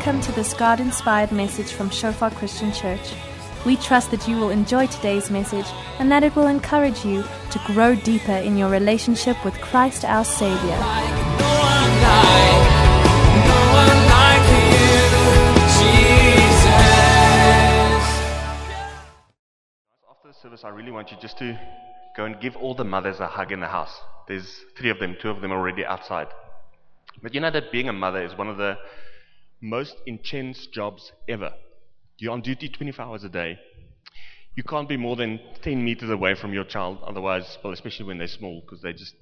Welcome to this God-inspired message from Shofar Christian Church. We trust that you will enjoy today's message and that it will encourage you to grow deeper in your relationship with Christ our Savior. After the service, I really want you just to go and give all the mothers a hug in the house. There's 3 of them, 2 of them are already outside. But you know that being a mother is one of the most intense jobs ever. You're on duty 24 hours a day. You can't be more than 10 meters away from your child, otherwise, well, especially when they're small, because they just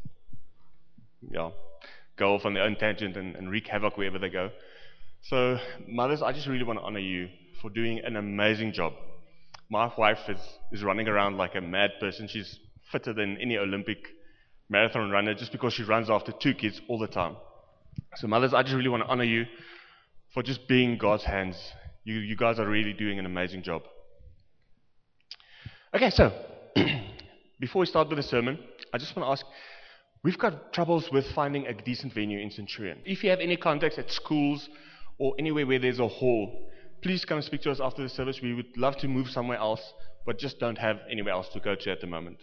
go off on their own tangent and wreak havoc wherever they go. So, mothers, I just really want to honor you for doing an amazing job. My wife is running around like a mad person. She's fitter than any Olympic marathon runner just because she runs after 2 kids all the time. So, mothers, I just really want to honor you for just being God's hands. You guys are really doing an amazing job. Okay, so, before we start with the sermon, I just want to ask, we've got troubles with finding a decent venue in Centurion. If you have any contacts at schools or anywhere where there's a hall, please come and speak to us after the service. We would love to move somewhere else, but just don't have anywhere else to go to at the moment.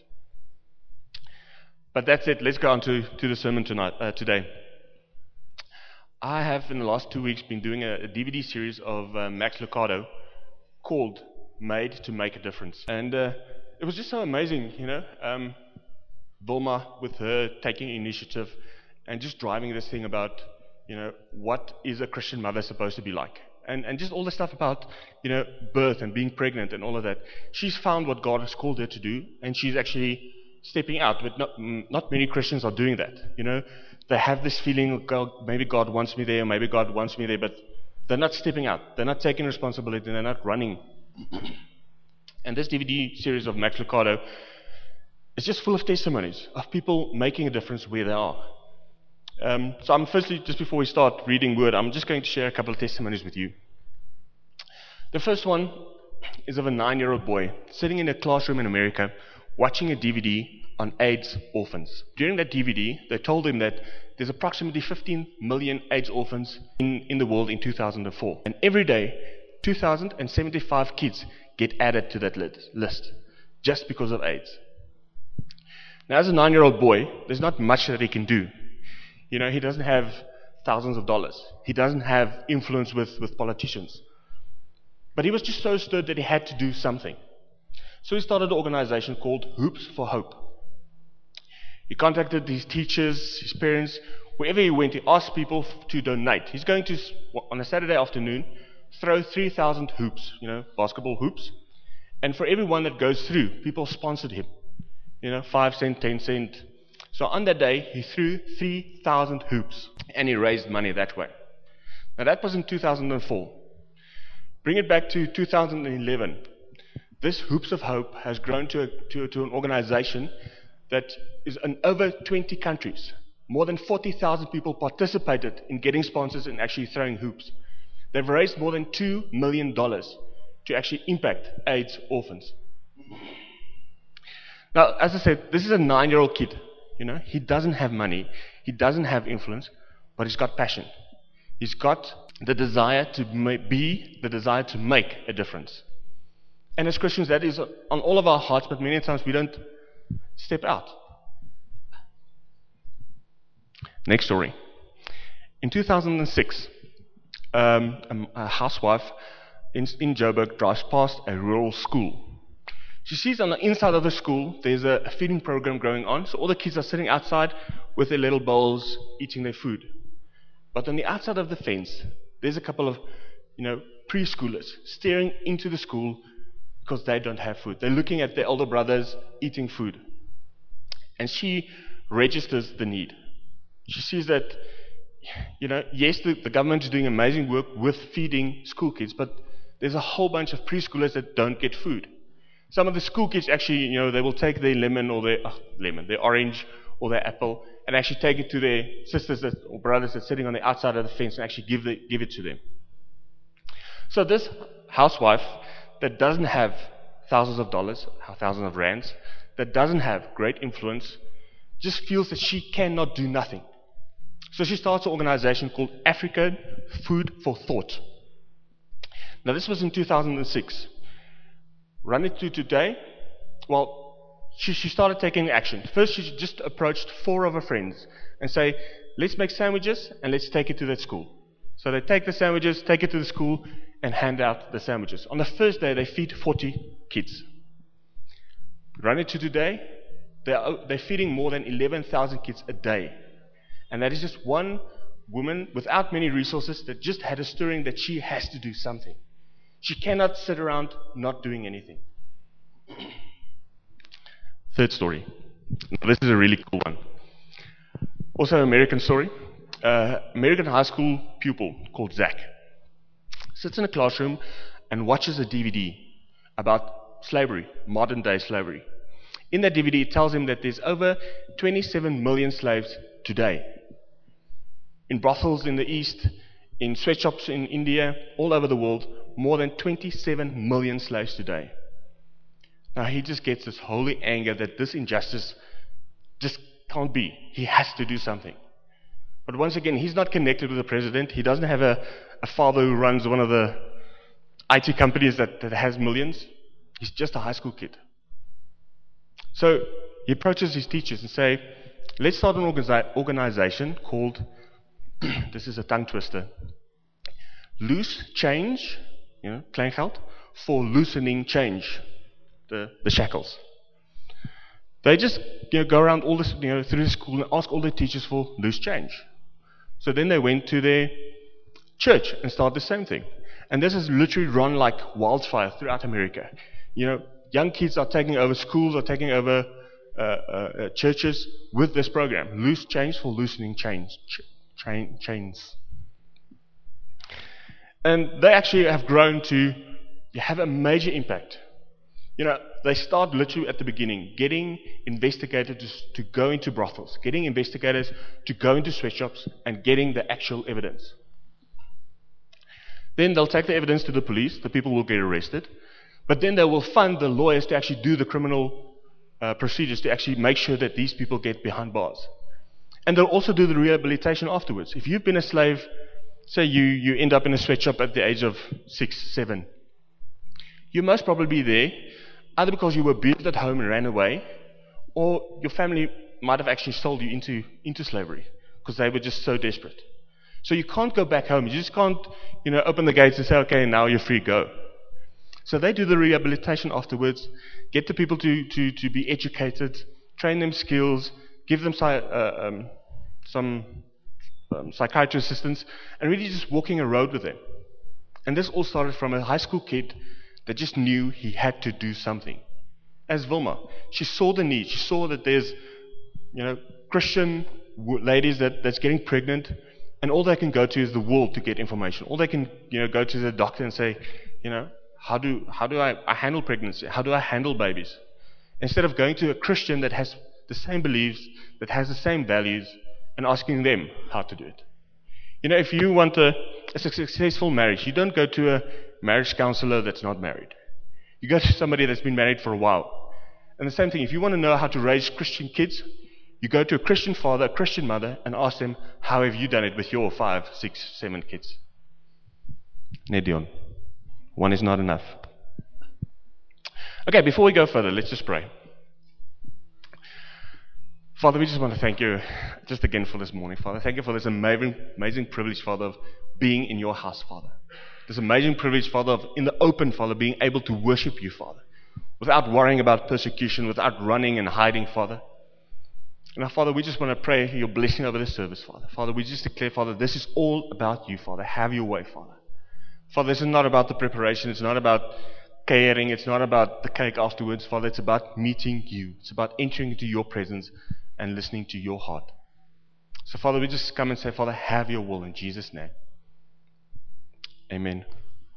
But that's it. Let's go on to the sermon today. I have, in the last 2 weeks, been doing a DVD series of Max Lucado called Made to Make a Difference. And it was just so amazing, Vilma with her taking initiative and just driving this thing about, what is a Christian mother supposed to be like? And just all the stuff about, birth and being pregnant and all of that. She's found what God has called her to do, and she's actually stepping out. But not many Christians are doing that, They have this feeling, maybe God wants me there, maybe God wants me there, but they're not stepping out. They're not taking responsibility, they're not running. And this DVD series of Max Lucado is just full of testimonies of people making a difference where they are. So I'm firstly, just before we start reading Word, I'm just going to share a couple of testimonies with you. The first one is of a 9-year-old boy sitting in a classroom in America watching a DVD on AIDS orphans. During that DVD, they told him that there's approximately 15 million AIDS orphans in the world in 2004. And every day, 2,075 kids get added to that list just because of AIDS. Now, as a 9-year-old boy, there's not much that he can do. He doesn't have thousands of dollars. He doesn't have influence with politicians. But he was just so stirred that he had to do something. So he started an organization called Hoops for Hope. He contacted his teachers, his parents, wherever he went, he asked people to donate. He's going to, on a Saturday afternoon, throw 3,000 hoops, basketball hoops. And for everyone that goes through, people sponsored him. 5 cents, 10 cents. So on that day, he threw 3,000 hoops, and he raised money that way. Now that was in 2004. Bring it back to 2011. This Hoops of Hope has grown to an organization that is in over 20 countries. More than 40,000 people participated in getting sponsors and actually throwing hoops. They've raised more than $2 million to actually impact AIDS orphans. Now, as I said, this is a 9-year-old kid. He doesn't have money, he doesn't have influence, but he's got passion. He's got the desire to make a difference. And as Christians, that is on all of our hearts, but many times we don't step out. Next story. In 2006, a housewife in Joburg drives past a rural school. She sees on the inside of the school there's a feeding program going on, so all the kids are sitting outside with their little bowls eating their food. But on the outside of the fence, there's a couple of preschoolers staring into the school because they don't have food. They're looking at their older brothers eating food. And she registers the need. She sees that, yes, the government is doing amazing work with feeding school kids, but there's a whole bunch of preschoolers that don't get food. Some of the school kids actually, they will take their their orange or their apple, and actually take it to their sisters or brothers that's sitting on the outside of the fence and actually give it to them. So this housewife that doesn't have thousands of dollars, thousands of rands, that doesn't have great influence, just feels that she cannot do nothing. So she starts an organization called African Food for Thought. Now this was in 2006. Run it to today. Well, she started taking action. First, she just approached 4 of her friends and say, let's make sandwiches and let's take it to that school. So they take the sandwiches, take it to the school, and hand out the sandwiches. On the first day, they feed 40 kids. Run it to today, they're feeding more than 11,000 kids a day. And that is just one woman without many resources that just had a stirring that she has to do something. She cannot sit around not doing anything. Third story. Now, this is a really cool one. Also an American story. American high school pupil called Zach sits in a classroom and watches a DVD about slavery, modern day slavery. In that DVD, it tells him that there's over 27 million slaves today. In brothels in the East, in sweatshops in India, all over the world, more than 27 million slaves today. Now he just gets this holy anger that this injustice just can't be. He has to do something. But once again, he's not connected with the president. He doesn't have a father who runs one of the IT companies that has millions. He's just a high school kid. So he approaches his teachers and say, let's start an organization called, this is a tongue twister, Loose Change, kleingeld, for loosening change, the shackles. They just go around all this, through the school and ask all their teachers for loose change. So then they went to their church and started the same thing. And this has literally run like wildfire throughout America. Young kids are taking over schools, are taking over churches with this program. Loose change for loosening chains. And they actually have grown to have a major impact. They start literally at the beginning, getting investigators to go into brothels, getting investigators to go into sweatshops, and getting the actual evidence. Then they'll take the evidence to the police, the people will get arrested, but then they will fund the lawyers to actually do the criminal procedures to actually make sure that these people get behind bars. And they'll also do the rehabilitation afterwards. If you've been a slave, say you end up in a sweatshop at the age of 6, 7, you most probably be there either because you were abused at home and ran away, or your family might have actually sold you into slavery because they were just so desperate. So you can't go back home. You just can't, open the gates and say, okay, now you're free, go. So they do the rehabilitation afterwards, get the people to be educated, train them skills, give them some psychiatry assistance, and really just walking a road with them. And this all started from a high school kid that just knew he had to do something. As Vilma, she saw the need. She saw that there's, Christian ladies that's getting pregnant, and all they can go to is the world to get information. All they can, go to the doctor and say, how do I handle pregnancy? How do I handle babies? Instead of going to a Christian that has the same beliefs, that has the same values, and asking them how to do it. If you want a successful marriage, you don't go to a marriage counselor that's not married. You go to somebody that's been married for a while. And the same thing, if you want to know how to raise Christian kids, you go to a Christian father, a Christian mother, and ask them, how have you done it with your 5, 6, 7 kids? Nedion, one is not enough. Okay, before we go further, let's just pray. Father, we just want to thank you just again for this morning, Father. Thank you for this amazing privilege, Father, of being in your house, Father. This amazing privilege, Father, of in the open, Father, being able to worship you, Father, without worrying about persecution, without running and hiding, Father. And now, Father, we just want to pray your blessing over this service, Father. Father, we just declare, Father, this is all about you, Father. Have your way, Father. Father, this is not about the preparation. It's not about caring. It's not about the cake afterwards, Father. It's about meeting you. It's about entering into your presence and listening to your heart. So, Father, we just come and say, Father, have your will in Jesus' name. Amen.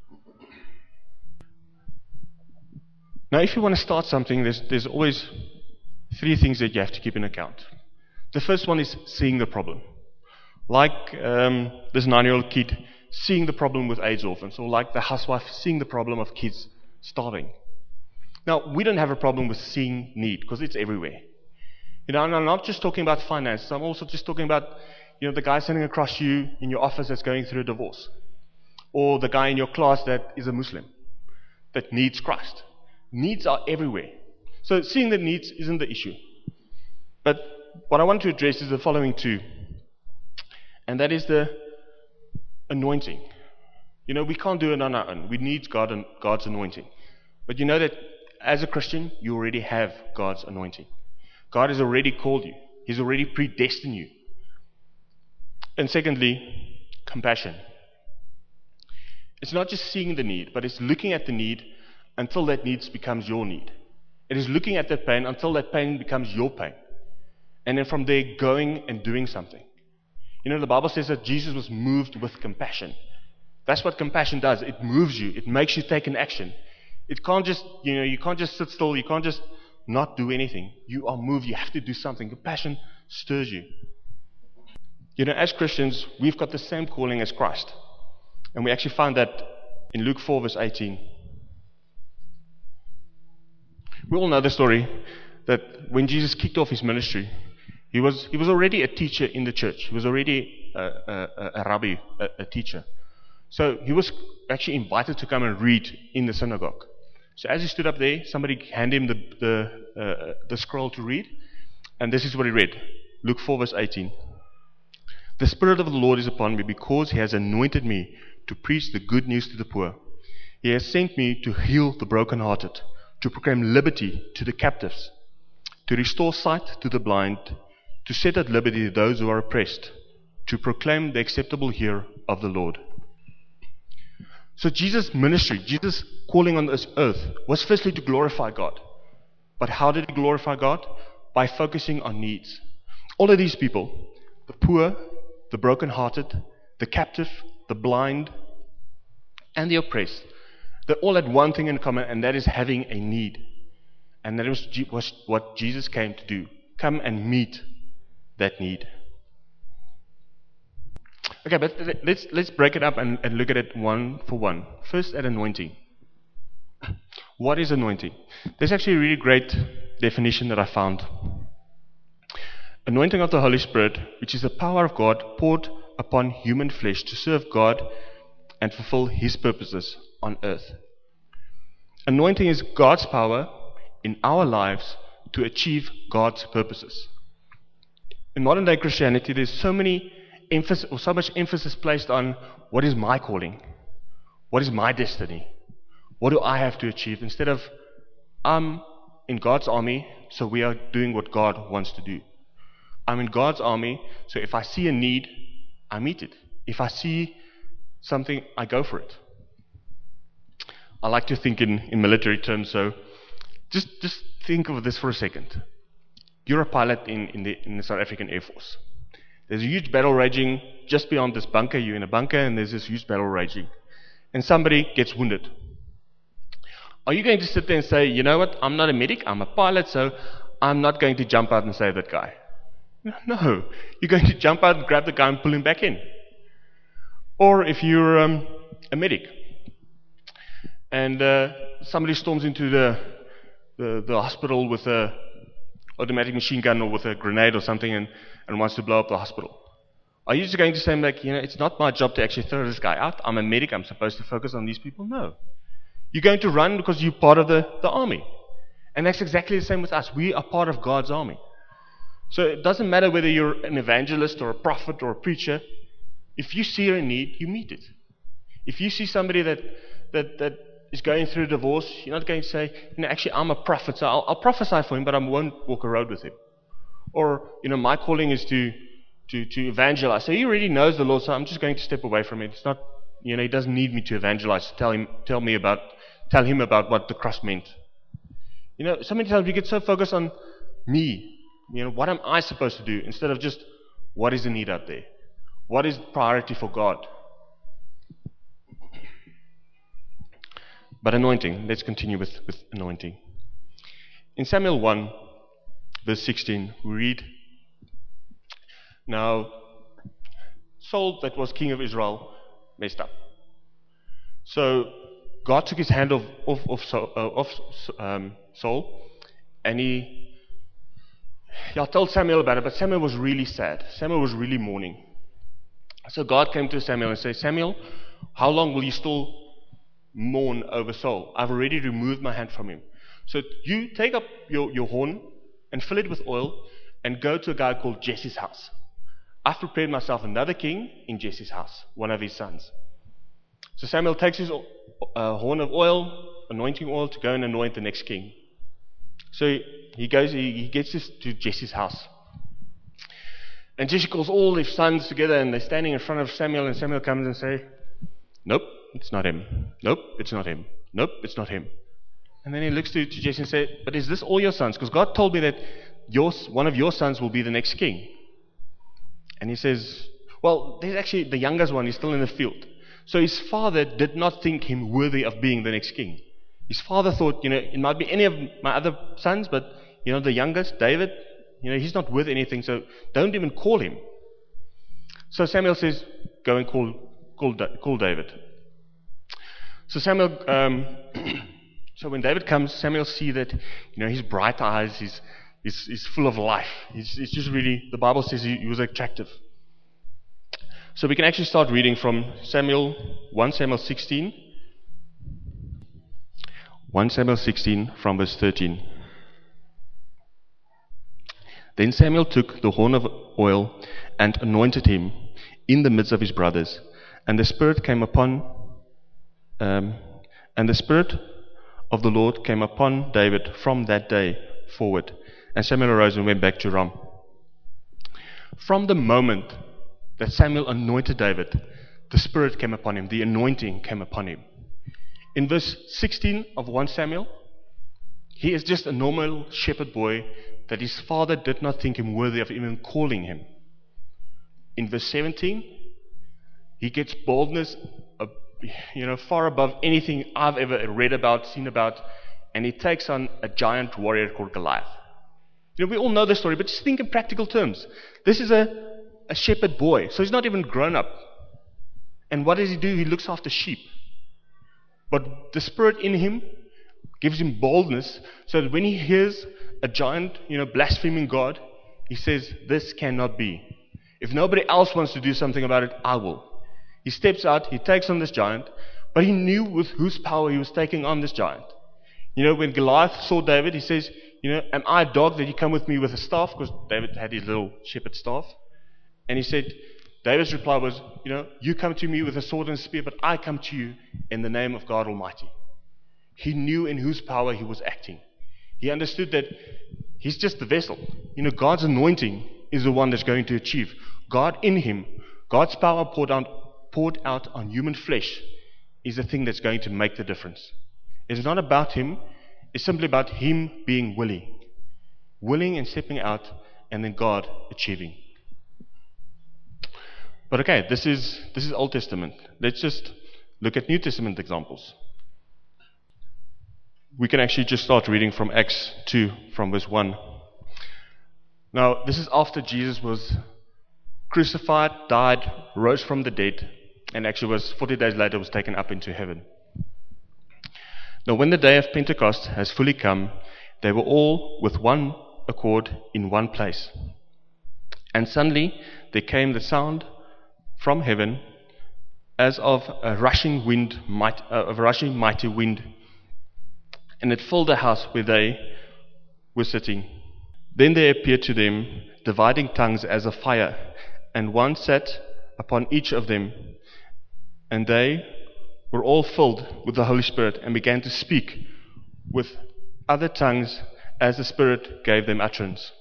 Now, if you want to start something, there's always 3 things that you have to keep in account. The first one is seeing the problem. Like this 9-year-old kid seeing the problem with AIDS orphans, or like the housewife seeing the problem of kids starving. Now, we don't have a problem with seeing need, because it's everywhere. And I'm not just talking about finance. I'm also just talking about, the guy sitting across you in your office that's going through a divorce. or the guy in your class that is a Muslim, that needs Christ. Needs are everywhere. So seeing the needs isn't the issue. But what I want to address is the following two, and that is the anointing. We can't do it on our own. We need God's anointing. But you know that as a Christian, you already have God's anointing. God has already called you. He's already predestined you. And secondly, compassion. It's not just seeing the need, but it's looking at the need until that need becomes your need. It is looking at that pain until that pain becomes your pain. And then from there, going and doing something. The Bible says that Jesus was moved with compassion. That's what compassion does. It moves you. It makes you take an action. It can't just, you can't just sit still. You can't just not do anything. You are moved. You have to do something. Compassion stirs you. As Christians, we've got the same calling as Christ. And we actually find that in Luke 4 verse 18. We all know the story that when Jesus kicked off his ministry, he was already a teacher in the church. He was already a rabbi, a teacher. So he was actually invited to come and read in the synagogue. So as he stood up there, somebody handed him the scroll to read. And this is what he read. Luke 4 verse 18. The Spirit of the Lord is upon me because He has anointed me to preach the good news to the poor. He has sent me to heal the brokenhearted, to proclaim liberty to the captives, to restore sight to the blind, to set at liberty those who are oppressed, to proclaim the acceptable year of the Lord. So Jesus' ministry, Jesus' calling on this earth, was firstly to glorify God. But how did He glorify God? By focusing on needs. All of these people, the poor, the brokenhearted, the captive, the blind, and the oppressed, they all had one thing in common, and that is having a need. And that was what Jesus came to do. Come and meet that need. Okay, but let's break it up and look at it one for one. First, at anointing. What is anointing? There's actually a really great definition that I found. Anointing of the Holy Spirit, which is the power of God poured upon human flesh to serve God and fulfill His purposes on earth. Anointing is God's power in our lives to achieve God's purposes. In modern day Christianity, there's so much emphasis placed on what is my calling, what is my destiny, what do I have to achieve, instead of I'm in God's army, so we are doing what God wants to do. I'm in God's army, so if I see a need, I meet it. If I see something, I go for it. I like to think in military terms, so just think of this for a second. You're a pilot in the South African Air Force. There's a huge battle raging just beyond this bunker. You're in a bunker and there's this huge battle raging. And somebody gets wounded. Are you going to sit there and say, you know what, I'm not a medic, I'm a pilot, so I'm not going to jump out and save that guy? No. You're going to jump out and grab the guy and pull him back in. Or if you're a medic and somebody storms into the hospital with a automatic machine gun or with a grenade or something and wants to blow up the hospital. Are you just going to say, it's not my job to actually throw this guy out. I'm a medic. I'm supposed to focus on these people? No. You're going to run because you're part of the army. And that's exactly the same with us. We are part of God's army. So it doesn't matter whether you're an evangelist or a prophet or a preacher. If you see a need, you meet it. If you see somebody that is going through a divorce, you're not going to say, actually I'm a prophet, so I'll prophesy for him, but I won't walk a road with him. Or, my calling is to evangelize. So he already knows the Lord, so I'm just going to step away from it. It's not, he doesn't need me to evangelize, tell him about what the cross meant. So many times we get so focused on me. What am I supposed to do, instead of just what is the need out there? What is priority for God? But anointing, let's continue with anointing. In Samuel 1, verse 16, we read, now Saul, that was king of Israel, messed up. So God took his hand off Saul, and he told Samuel about it, but Samuel was really sad. Samuel was really mourning. So God came to Samuel and said, Samuel, How long will you still mourn over Saul? I've already removed my hand from him. So you take up your horn and fill it with oil and go to a guy called Jesse's house. I've prepared myself another king in Jesse's house, one of his sons. So Samuel takes his horn of oil, anointing oil, to go and anoint the next king. So he gets to Jesse's house. And Jesse calls all his sons together, and they're standing in front of Samuel, and Samuel comes and says, "Nope, it's not him. Nope, it's not him. Nope, it's not him." And then he looks to Jesse and says, "But is this all your sons? Because God told me that one of your sons will be the next king." And he says, "Well, there's actually the youngest one. He's still in the field." So his father did not think him worthy of being the next king. His father thought, it might be any of my other sons, but, the youngest, David, he's not worth anything, so don't even call him. So Samuel says, "Go and call David." So so when David comes, Samuel sees that, his bright eyes, he's full of life. He's just really, the Bible says he was attractive. So we can actually start reading from 1 Samuel 16. 1 Samuel 16 from verse 13. Then Samuel took the horn of oil and anointed him in the midst of his brothers, and the Spirit came upon, and the Spirit of the Lord came upon David from that day forward. And Samuel arose and went back to Ramah. From the moment that Samuel anointed David, the Spirit came upon him, the anointing came upon him. In verse 16 of 1 Samuel, he is just a normal shepherd boy that his father did not think him worthy of even calling him. In verse 17, he gets boldness, far above anything I've ever read about, seen about, and he takes on a giant warrior called Goliath. We all know the story, but just think in practical terms. This is a shepherd boy, so he's not even grown up. And what does he do? He looks after sheep. But the Spirit in him gives him boldness, so that when he hears a giant, blaspheming God, he says, "This cannot be. If nobody else wants to do something about it, I will." He steps out, he takes on this giant, but he knew with whose power he was taking on this giant. When Goliath saw David, he says, "Am I a dog that you come with me with a staff?" Because David had his little shepherd staff. And he said, David's reply was, "You come to me with a sword and a spear, but I come to you in the name of God Almighty." He knew in whose power he was acting. He understood that he's just the vessel. God's anointing is the one that's going to achieve. God in him, God's power poured out on human flesh is the thing that's going to make the difference. It's not about him, it's simply about him being willing and stepping out, and then God achieving. But okay, this is Old Testament. Let's just look at New Testament examples. We can actually just start reading from Acts 2, from verse 1. Now, this is after Jesus was crucified, died, rose from the dead, and actually was 40 days later was taken up into heaven. Now, when the day of Pentecost has fully come, they were all with one accord in one place. And suddenly there came the sound from heaven as of a rushing mighty wind, and it filled the house where they were sitting. Then there appeared to them dividing tongues as of fire, and one sat upon each of them, and they were all filled with the Holy Spirit and began to speak with other tongues as the Spirit gave them utterance.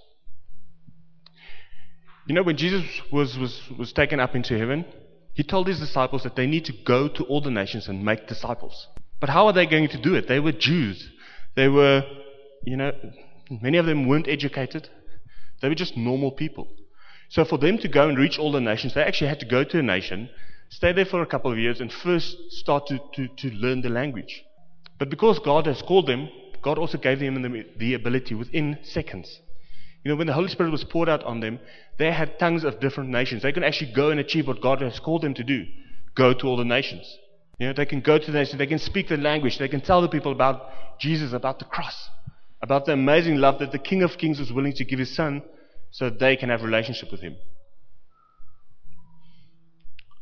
When Jesus was taken up into heaven, he told his disciples that they need to go to all the nations and make disciples. But how are they going to do it? They were Jews. They were, many of them weren't educated. They were just normal people. So for them to go and reach all the nations, they actually had to go to a nation, stay there for a couple of years, and first start to learn the language. But because God has called them, God also gave them the ability within seconds. When the Holy Spirit was poured out on them, they had tongues of different nations. They can actually go and achieve what God has called them to do. Go to all the nations. They can go to the nations. They can speak the language. They can tell the people about Jesus, about the cross, about the amazing love that the King of Kings was willing to give his Son so they can have a relationship with him.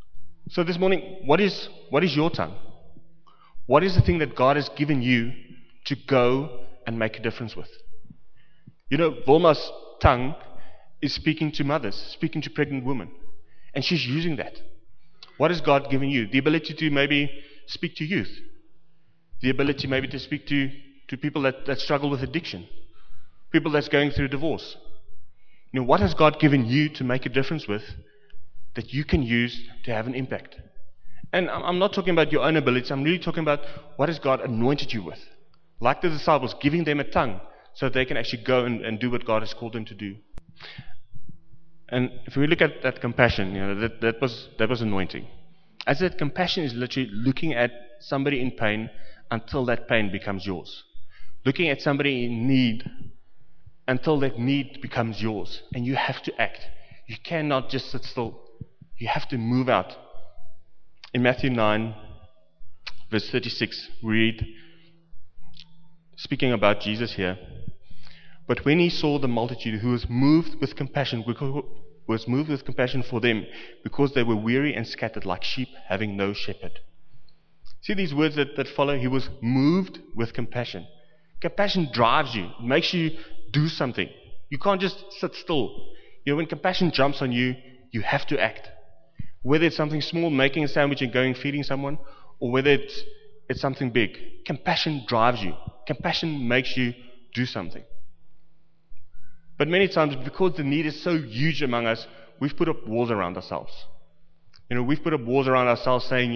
So this morning, what is your tongue? What is the thing that God has given you to go and make a difference with? You know, Wilma's tongue is speaking to mothers, speaking to pregnant women. And she's using that. What has God given you? The ability to maybe speak to youth. The ability maybe to speak to people that struggle with addiction. People that's going through divorce. You know, what has God given you to make a difference with that you can use to have an impact? And I'm not talking about your own abilities. I'm really talking about what has God anointed you with. Like the disciples, giving them a tongue so they can actually go and do what God has called them to do. And if we look at that compassion, you know, that was anointing. As that compassion is literally looking at somebody in pain until that pain becomes yours. Looking at somebody in need until that need becomes yours. And you have to act. You cannot just sit still. You have to move out. In Matthew 9, verse 36, we read, speaking about Jesus here, but when he saw the multitude, who was moved with compassion for them, because they were weary and scattered like sheep having no shepherd. See these words that follow? He was moved with compassion. Compassion drives you. It makes you do something. You can't just sit still. You know, when compassion jumps on you, you have to act. Whether it's something small, making a sandwich and going feeding someone, or whether it's something big. Compassion drives you. Compassion makes you do something. But many times, because the need is so huge among us, we've put up walls around ourselves. You know, we've put up walls around ourselves saying,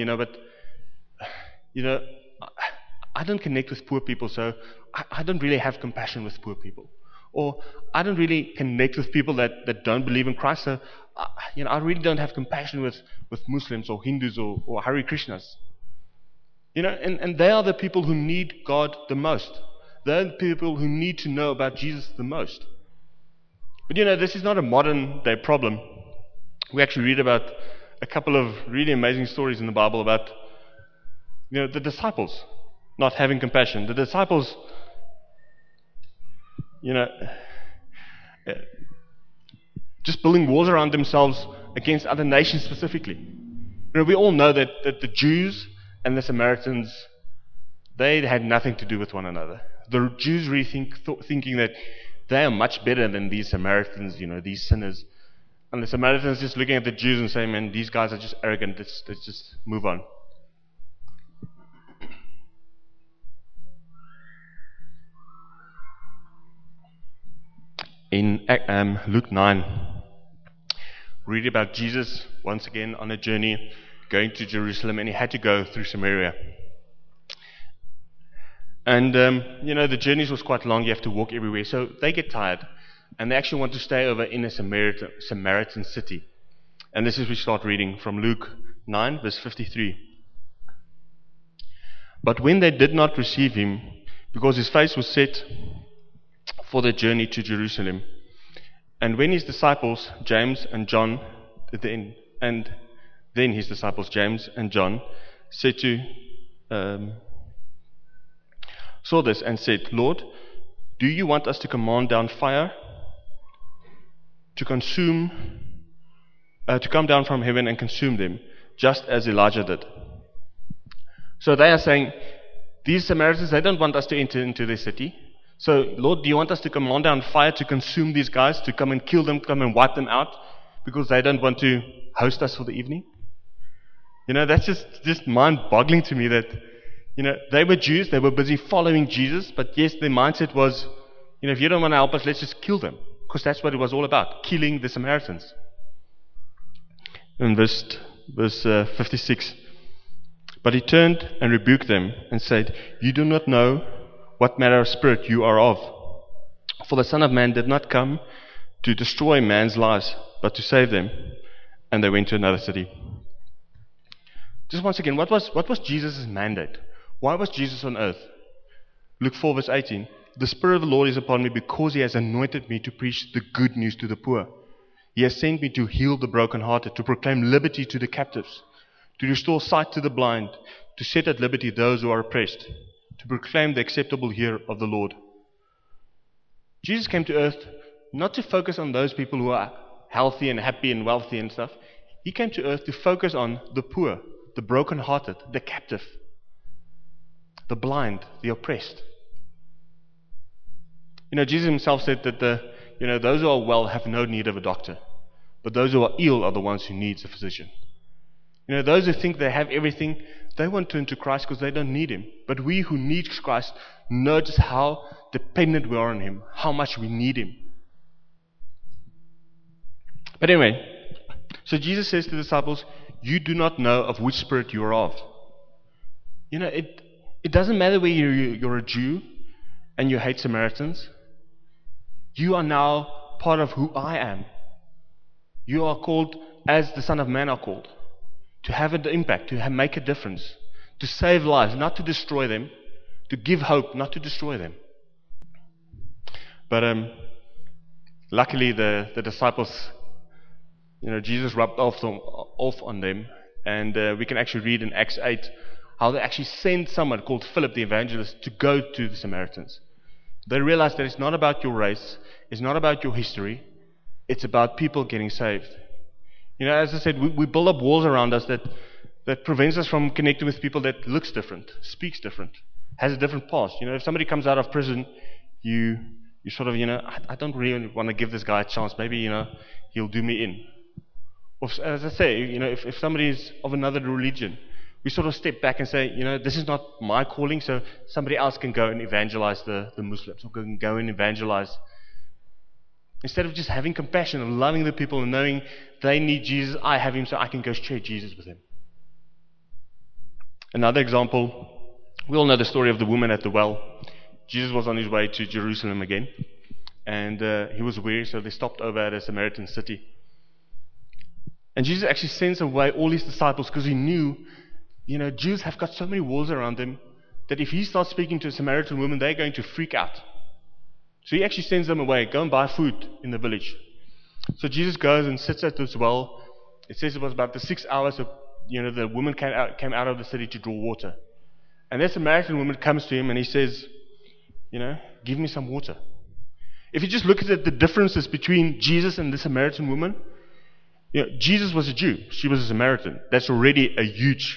I don't connect with poor people, so I don't really have compassion with poor people. Or I don't really connect with people that don't believe in Christ, so I really don't have compassion with Muslims or Hindus or Hare Krishnas. You know, and they are the people who need God the most. They're the people who need to know about Jesus the most. But you know, this is not a modern day problem. We actually read about a couple of really amazing stories in the Bible about, you know, the disciples not having compassion. The disciples, you know, just building walls around themselves against other nations specifically. You know, we all know that the Jews and the Samaritans, they had nothing to do with one another. The Jews really thinking that they are much better than these Samaritans, you know, these sinners. And the Samaritans just looking at the Jews and saying, man, these guys are just arrogant, let's just move on. In Luke 9, we read about Jesus once again on a journey going to Jerusalem, and he had to go through Samaria. And, the journey was quite long. You have to walk everywhere. So they get tired. And they actually want to stay over in a Samaritan city. And this is we start reading from Luke 9, verse 53. But when they did not receive him, because his face was set for the journey to Jerusalem, and when his disciples, James and John, then his disciples, James and John, saw this and said, Lord, do you want us to command down fire to come down from heaven and consume them, just as Elijah did? So they are saying, these Samaritans, they don't want us to enter into their city. So, Lord, do you want us to command down fire to consume these guys, to come and kill them, come and wipe them out, because they don't want to host us for the evening? You know, that's just mind-boggling to me that, you know, they were Jews, they were busy following Jesus, but yes, their mindset was, you know, if you don't want to help us, let's just kill them. Because that's what it was all about, killing the Samaritans. In verse 56, but he turned and rebuked them and said, you do not know what manner of spirit you are of. For the Son of Man did not come to destroy man's lives, but to save them. And they went to another city. Just once again, what was Jesus' mandate? Why was Jesus on earth? Luke 4 verse 18. The Spirit of the Lord is upon me because he has anointed me to preach the good news to the poor. He has sent me to heal the brokenhearted, to proclaim liberty to the captives, to restore sight to the blind, to set at liberty those who are oppressed, to proclaim the acceptable year of the Lord. Jesus came to earth not to focus on those people who are healthy and happy and wealthy and stuff. He came to earth to focus on the poor, the brokenhearted, the captive, the blind, the oppressed. Jesus himself said that those who are well have no need of a doctor, but those who are ill are the ones who need a physician. Those who think they have everything, they won't turn to Christ because they don't need Him. But we who need Christ know just how dependent we are on Him, how much we need Him. But anyway, so Jesus says to the disciples, you do not know of which spirit you are of. It doesn't matter whether you're a Jew and you hate Samaritans. You are now part of who I am. You are called as the Son of Man are called. To have an impact, to make a difference, to save lives, not to destroy them, to give hope, not to destroy them. But luckily the disciples, Jesus rubbed off on them, and we can actually read in Acts 8 how they actually sent someone called Philip the evangelist to go to the Samaritans. They realized that it's not about your race, it's not about your history, it's about people getting saved. As I said, we build up walls around us that prevents us from connecting with people that looks different, speaks different, has a different past. If somebody comes out of prison, you sort of, I don't really want to give this guy a chance. Maybe, he'll do me in. Or as I say, if somebody is of another religion, we sort of step back and say, this is not my calling, so somebody else can go and evangelize the Muslims, or can go and evangelize. Instead of just having compassion and loving the people and knowing they need Jesus, I have Him, so I can go share Jesus with them. Another example, we all know the story of the woman at the well. Jesus was on his way to Jerusalem again, and he was weary, so they stopped over at a Samaritan city. And Jesus actually sends away all his disciples because he knew, Jews have got so many walls around them that if he starts speaking to a Samaritan woman, they're going to freak out. So he actually sends them away, go and buy food in the village. So Jesus goes and sits at this well. It says it was about the 6 hours of, the woman came out of the city to draw water. And that Samaritan woman comes to him and he says, give me some water. If you just look at the differences between Jesus and the Samaritan woman, Jesus was a Jew, she was a Samaritan. That's already a huge,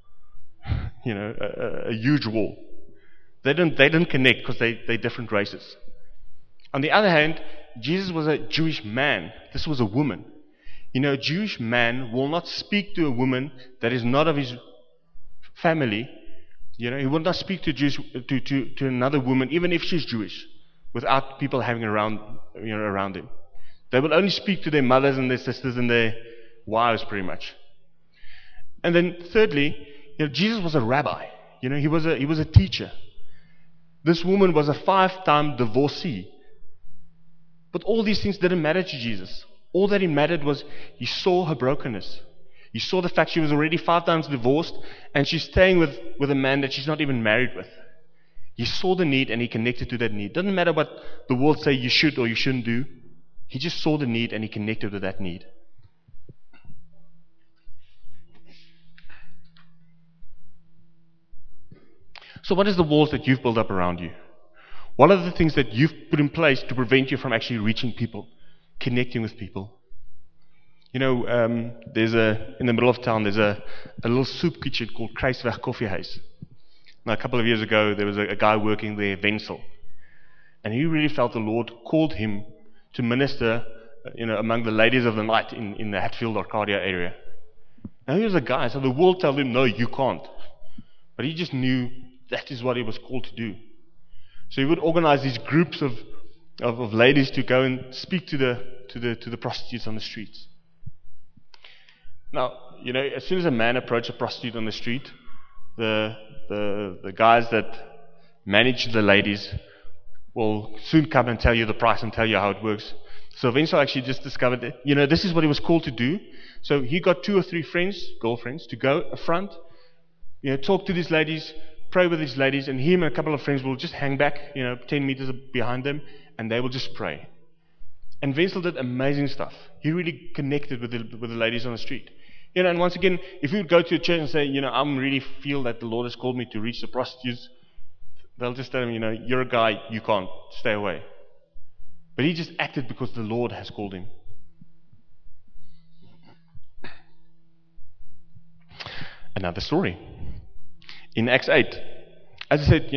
a huge wall. They didn't connect because they're different races. On the other hand, Jesus was a Jewish man. This was a woman. A Jewish man will not speak to a woman that is not of his family. He will not speak to another woman, even if she's Jewish, without people having around him. They will only speak to their mothers and their sisters and their wives, pretty much. And then thirdly, Jesus was a rabbi. He was a teacher. This woman was a 5-time divorcee. But all these things didn't matter to Jesus. All that it mattered was he saw her brokenness. He saw the fact she was already 5 times divorced and she's staying with a man that she's not even married with. He saw the need and he connected to that need. Doesn't matter what the world say you should or you shouldn't do. He just saw the need and he connected with that need. So what is the walls that you've built up around you? What are the things that you've put in place to prevent you from actually reaching people, connecting with people? In the middle of town, there's a little soup kitchen called Kruisweg Koffiehuis. Now, a couple of years ago, there was a guy working there, Wenzel. And he really felt the Lord called him to minister, among the ladies of the night in the Hatfield, Arcadia area. Now, he was a guy, so the world told him, no, you can't. But he just knew that is what he was called to do. So he would organize these groups of ladies to go and speak to the prostitutes on the streets. Now, as soon as a man approached a prostitute on the street, the guys that manage the ladies will soon come and tell you the price and tell you how it works. So Wenzel actually just discovered that, this is what he was called to do. So he got 2 or 3 girlfriends, to go up front, talk to these ladies, pray with these ladies, and him and a couple of friends will just hang back, 10 meters behind them, and they will just pray. And Wenzel did amazing stuff. He really connected with the ladies on the street. And once again, if you would go to a church and say, I really feel that the Lord has called me to reach the prostitutes, they'll just tell him, you're a guy, you can't, stay away. But he just acted because the Lord has called him. another story. In Acts 8, as I said,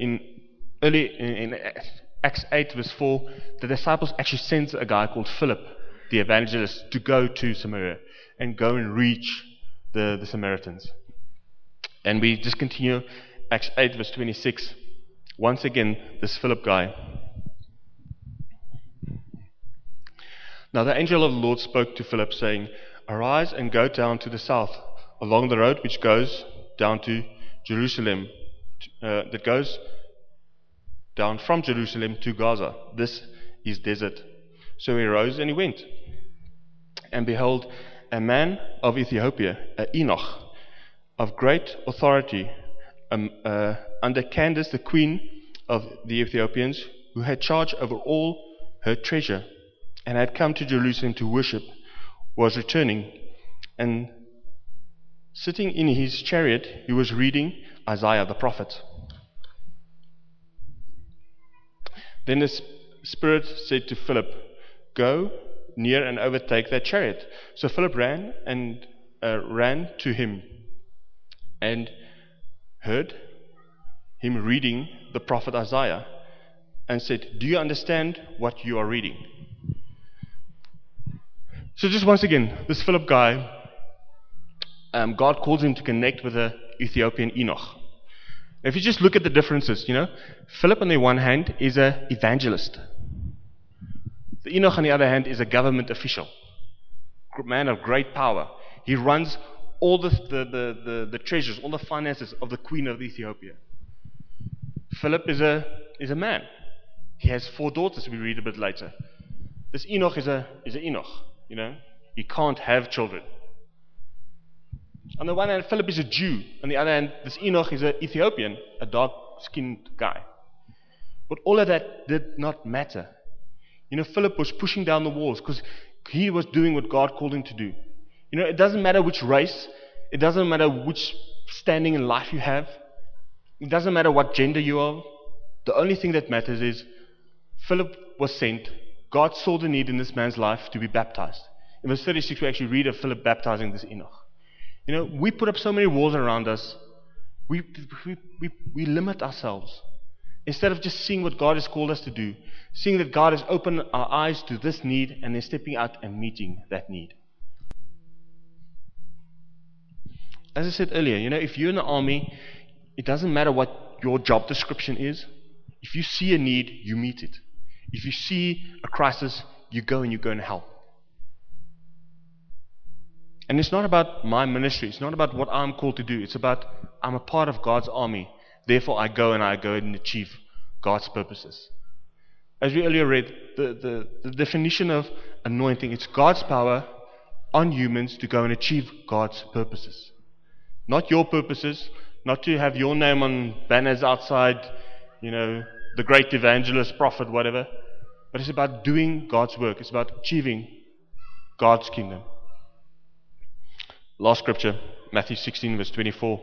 in Acts 8 verse 4, the disciples actually sent a guy called Philip, the evangelist, to go to Samaria and go and reach the Samaritans. And we just continue Acts 8 verse 26. Once again, this Philip guy. Now the angel of the Lord spoke to Philip, saying, Arise and go down to the south, along the road which goes down to Jerusalem, that goes down from Jerusalem to Gaza. This is desert. So he rose and he went. And behold, a man of Ethiopia, Enoch, of great authority, under Candace, the queen of the Ethiopians, who had charge over all her treasure, and had come to Jerusalem to worship, was returning, and sitting in his chariot, he was reading Isaiah the prophet. Then the Spirit said to Philip, Go near and overtake that chariot. So Philip ran to him and heard him reading the prophet Isaiah, and said, Do you understand what you are reading? So just once again, this Philip guy, God calls him to connect with the Ethiopian Enoch. If you just look at the differences, Philip on the one hand is an evangelist. The Enoch on the other hand is a government official, man of great power. He runs all the treasures, all the finances of the queen of Ethiopia. Philip is a man. He has 4 daughters, we read a bit later. This Enoch is an Enoch. He can't have children. On the one hand, Philip is a Jew. On the other hand, this Enoch is an Ethiopian, a dark-skinned guy. But all of that did not matter. Philip was pushing down the walls because he was doing what God called him to do. It doesn't matter which race. It doesn't matter which standing in life you have. It doesn't matter what gender you are. The only thing that matters is Philip was sent. God saw the need in this man's life to be baptized. In verse 36, we actually read of Philip baptizing this Enoch. We put up so many walls around us. We limit ourselves. Instead of just seeing what God has called us to do, seeing that God has opened our eyes to this need and then stepping out and meeting that need. As I said earlier, if you're in the army, it doesn't matter what your job description is. If you see a need, you meet it. If you see a crisis, you go and help. And it's not about my ministry. It's not about what I'm called to do. It's about I'm a part of God's army. Therefore, I go and achieve God's purposes. As we earlier read, the definition of anointing, it's God's power on humans to go and achieve God's purposes. Not your purposes, not to have your name on banners outside, the great evangelist, prophet, whatever. But it's about doing God's work. It's about achieving God's kingdom. Last scripture, Matthew 16, verse 24.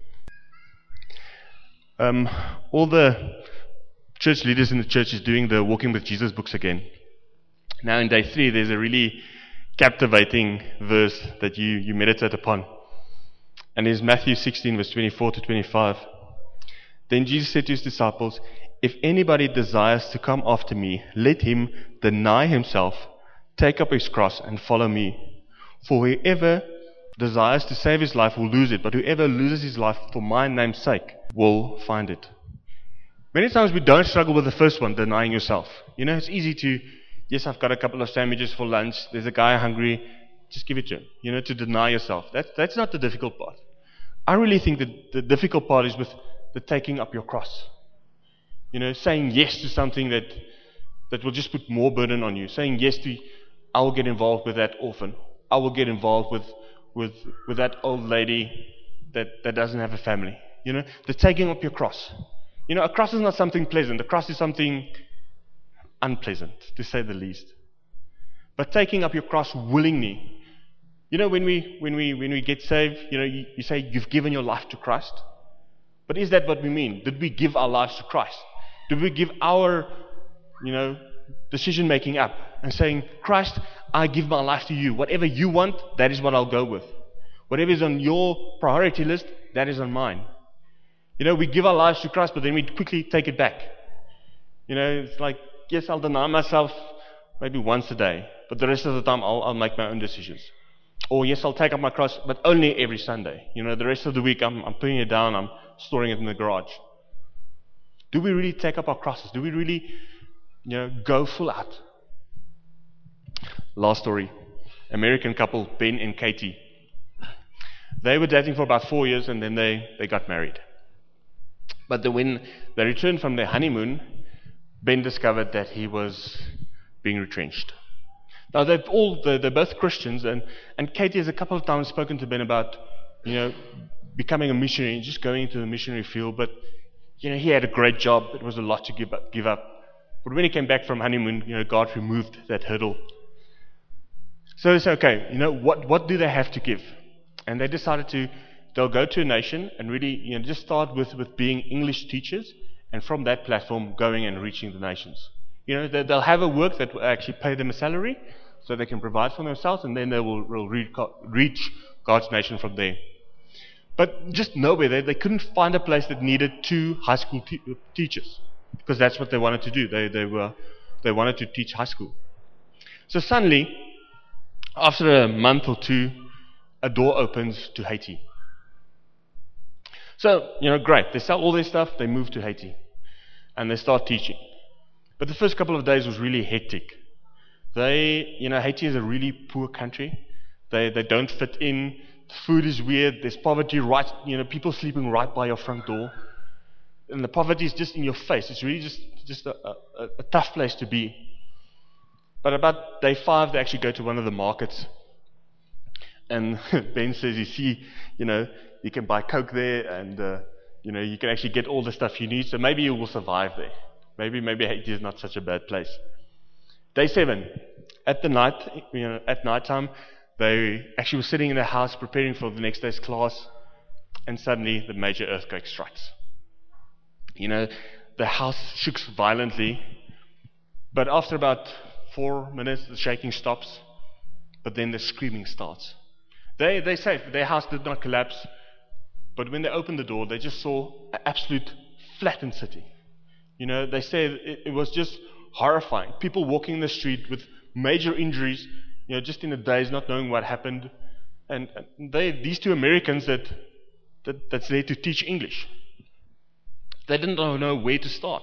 All the church leaders in the church is doing the Walking with Jesus books again. Now in day 3, there's a really captivating verse that you meditate upon. And it's Matthew 16, verse 24 to 25. Then Jesus said to his disciples, If anybody desires to come after me, let him deny himself, take up his cross, and follow me. For whoever desires to save his life will lose it, but whoever loses his life for my name's sake will find it. Many times we don't struggle with the first one, denying yourself. It's easy to, yes, I've got a couple of sandwiches for lunch, there's a guy hungry, just give it to him. To deny yourself. That's not the difficult part. I really think that the difficult part is with the taking up your cross. Saying yes to something that will just put more burden on you. Saying yes to, I will get involved with that orphan. I will get involved with that old lady that doesn't have a family. The taking up your cross. A cross is not something pleasant. A cross is something unpleasant, to say the least. But taking up your cross willingly. When we get saved, you say you've given your life to Christ. But is that what we mean? Did we give our lives to Christ? Did we give our, decision making up and saying, Christ, I give my life to you. Whatever you want, that is what I'll go with. Whatever is on your priority list, that is on mine. We give our lives to Christ, but then we quickly take it back. It's like, yes, I'll deny myself maybe once a day, but the rest of the time I'll make my own decisions. Or yes, I'll take up my cross, but only every Sunday. The rest of the week I'm putting it down, I'm storing it in the garage. Do we really take up our crosses? Do we really, go full out? Last story. American couple, Ben and Katie. They were dating for about 4 years, and then they got married. But then when they returned from their honeymoon, Ben discovered that he was being retrenched. Now they're both Christians, and Katie has a couple of times spoken to Ben about, becoming a missionary and just going into the missionary field. But he had a great job. It was a lot to give up. But when he came back from honeymoon, God removed that hurdle. So they said, okay, what do they have to give? And they decided they'll go to a nation and really, just start with being English teachers, and from that platform going and reaching the nations. They'll have a work that will actually pay them a salary so they can provide for themselves, and then they will reach God's nation from there. But just nowhere, they couldn't find a place that needed 2 high school teachers, because that's what they wanted to do. They wanted to teach high school. So suddenly, after a month or 2, a door opens to Haiti. So, great. They sell all their stuff, they move to Haiti, and they start teaching. But the first couple of days was really hectic. Haiti is a really poor country. They don't fit in. The food is weird. There's poverty people sleeping right by your front door. And the poverty is just in your face. It's really just a tough place to be. But about day 5, they actually go to one of the markets. And Ben says, you can buy Coke there, and you can actually get all the stuff you need. So maybe you will survive there. Maybe Haiti is not such a bad place. Day 7, at nighttime, they actually were sitting in their house preparing for the next day's class, and suddenly the major earthquake strikes. The house shook violently, but after about 4 minutes, the shaking stops, but then the screaming starts. They say their house did not collapse, but when they opened the door, they just saw an absolute flattened city. They say it was just horrifying. People walking in the street with major injuries, just in a daze, not knowing what happened. And these 2 Americans that's there to teach English, they didn't know where to start.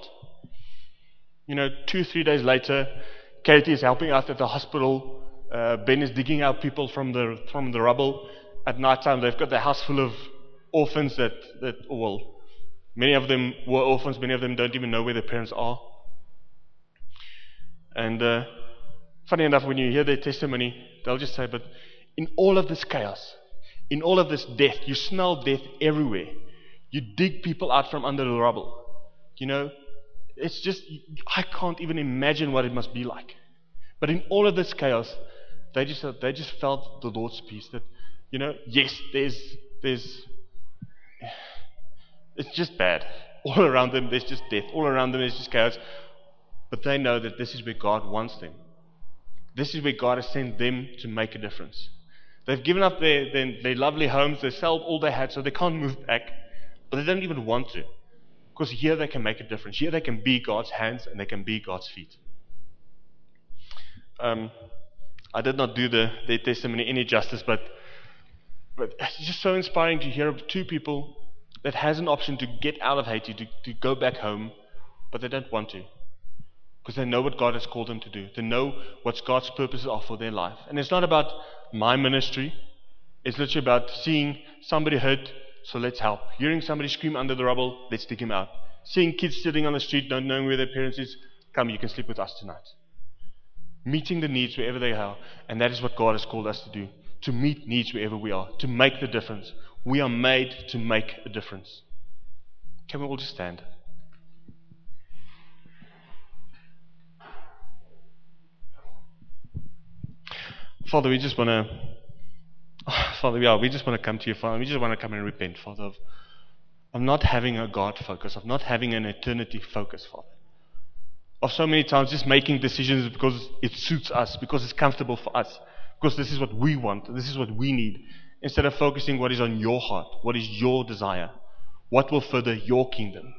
2-3 days later, Katie is helping out at the hospital. Ben is digging out people from the rubble. At night time, they've got the house full of orphans many of them were orphans, many of them don't even know where their parents are. And funny enough, when you hear their testimony, they'll just say, but in all of this chaos, in all of this death, you smell death everywhere. You dig people out from under the rubble. It's just, I can't even imagine what it must be like. But in all of this chaos, they just felt the Lord's peace. That, yes, it's just bad. All around them, there's just death. All around them, there's just chaos. But they know that this is where God wants them. This is where God has sent them to make a difference. They've given up their lovely homes. They sold all they had, so they can't move back. But they don't even want to. Because here they can make a difference. Here they can be God's hands and they can be God's feet. I did not do their testimony any justice, but it's just so inspiring to hear of 2 people that has an option to get out of Haiti, to go back home, but they don't want to. Because they know what God has called them to do. They know what God's purposes are for their life. And it's not about my ministry. It's literally about seeing somebody hurt, so let's help. Hearing somebody scream under the rubble, let's dig him out. Seeing kids sitting on the street, not knowing where their parents is, come, you can sleep with us tonight. Meeting the needs wherever they are. And that is what God has called us to do. To meet needs wherever we are. To make the difference. We are made to make a difference. Can we all just stand? Father, we just want to come to you, Father. We just want to come and repent, Father, of not having a God focus, of not having an eternity focus, Father. Of so many times just making decisions because it suits us, because it's comfortable for us, because this is what we want, this is what we need, instead of focusing what is on your heart, what is your desire, what will further your kingdom.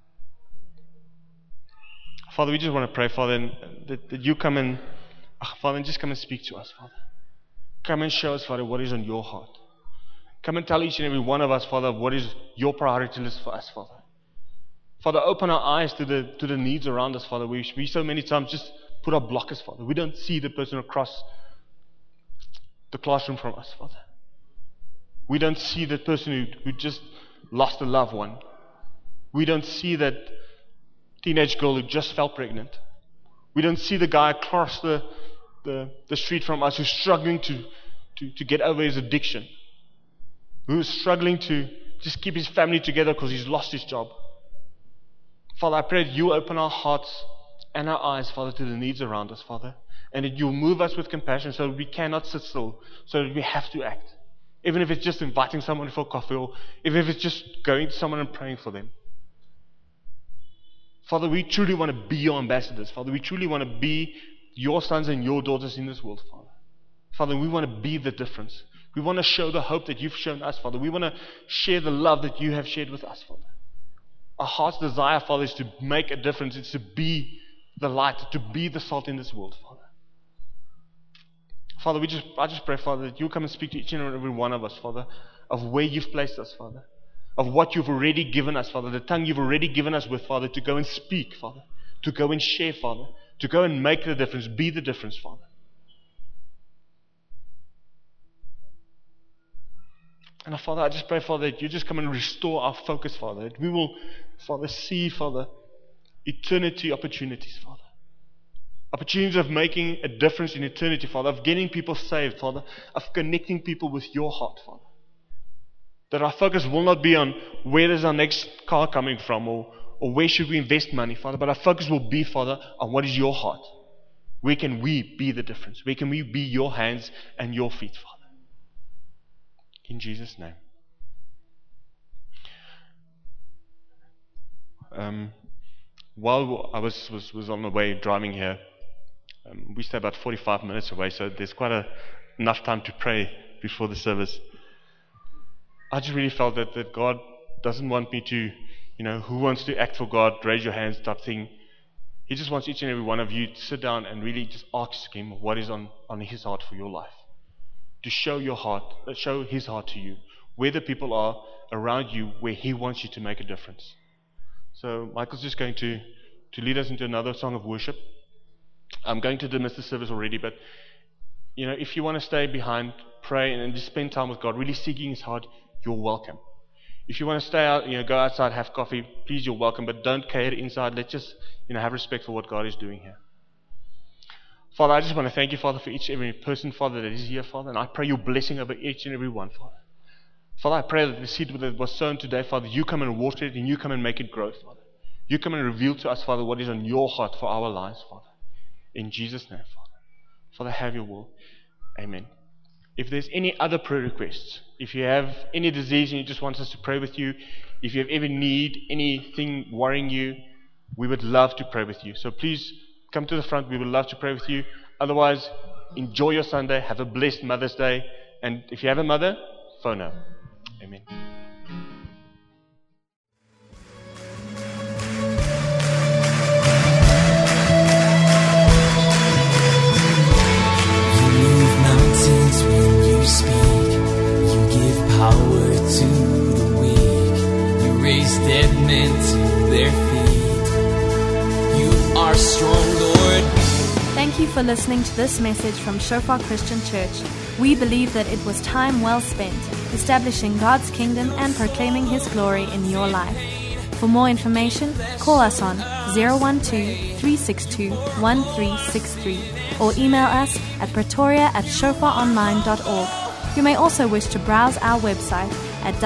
Father, we just want to pray, Father, that you come and, Father, and just come and speak to us, Father. Come and show us, Father, what is on your heart. Come and tell each and every one of us, Father, what is your priority list for us, Father. Father, open our eyes to the needs around us, Father. We so many times just put our blockers, Father. We don't see the person across the classroom from us, Father. We don't see that person who just lost a loved one. We don't see that teenage girl who just fell pregnant. We don't see the guy across the street from us who's struggling to get over his addiction, who's struggling to just keep his family together because he's lost his job. Father, I pray that you open our hearts and our eyes, Father, to the needs around us, Father, and that you move us with compassion so that we cannot sit still, so that we have to act. Even if it's just inviting someone for coffee, or even if it's just going to someone and praying for them. Father, we truly want to be your ambassadors. Father, we truly want to be your sons and your daughters in this world, Father. Father, we want to be the difference. We want to show the hope that you've shown us, Father. We want to share the love that you have shared with us, Father. Our heart's desire, Father, is to make a difference. It's to be the light, to be the salt in this world, Father. Father, I just pray, Father, that you'll come and speak to each and every one of us, Father, of where you've placed us, Father, of what you've already given us, Father, the tongue you've already given us with, Father, to go and speak, Father, to go and share, Father, to go and make the difference, be the difference, Father. And Father, I just pray, Father, that you just come and restore our focus, Father, that we will, Father, see, Father, eternity opportunities, Father. Opportunities of making a difference in eternity, Father, of getting people saved, Father, of connecting people with your heart, Father. That our focus will not be on where is our next car coming from, or where should we invest money, Father, but our focus will be, Father, on what is your heart. Where can we be the difference? Where can we be your hands and your feet, Father? In Jesus' name. While I was on the way driving here, we stay about 45 minutes away, so there's quite enough time to pray before the service. I just really felt that God doesn't want me to, who wants to act for God, raise your hands type thing. He just wants each and every one of you to sit down and really just ask Him what is on His heart for your life. To show your heart, show His heart to you, where the people are around you, where He wants you to make a difference. So Michael's just going to lead us into another song of worship. I'm going to dismiss the service already, but if you want to stay behind, pray and just spend time with God, really seeking His heart, you're welcome. If you want to stay out, go outside, have coffee, please, you're welcome, but don't cater inside. Let's just have respect for what God is doing here. Father, I just want to thank you, Father, for each and every person, Father, that is here, Father, and I pray your blessing over each and every one, Father. Father, I pray that the seed that was sown today, Father, you come and water it and you come and make it grow, Father. You come and reveal to us, Father, what is on your heart for our lives, Father. In Jesus' name, Father. Father, have your will. Amen. If there's any other prayer requests, if you have any disease and you just want us to pray with you, if you have ever need anything worrying you, we would love to pray with you. So please come to the front. We would love to pray with you. Otherwise, enjoy your Sunday. Have a blessed Mother's Day. And if you have a mother, phone her. Amen. Power to the weak, you raise dead men to their feet. You are strong, Lord. Thank you for listening to this message from Shofar Christian Church. We believe that it was time well spent establishing God's kingdom and proclaiming His glory in your life. For more information, call us on 012-362-1363 or email us at pretoria@shofaronline.org. You may also wish to browse our website at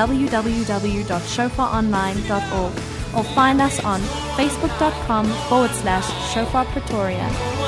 www.shofaronline.org or find us on facebook.com/Shofar Pretoria.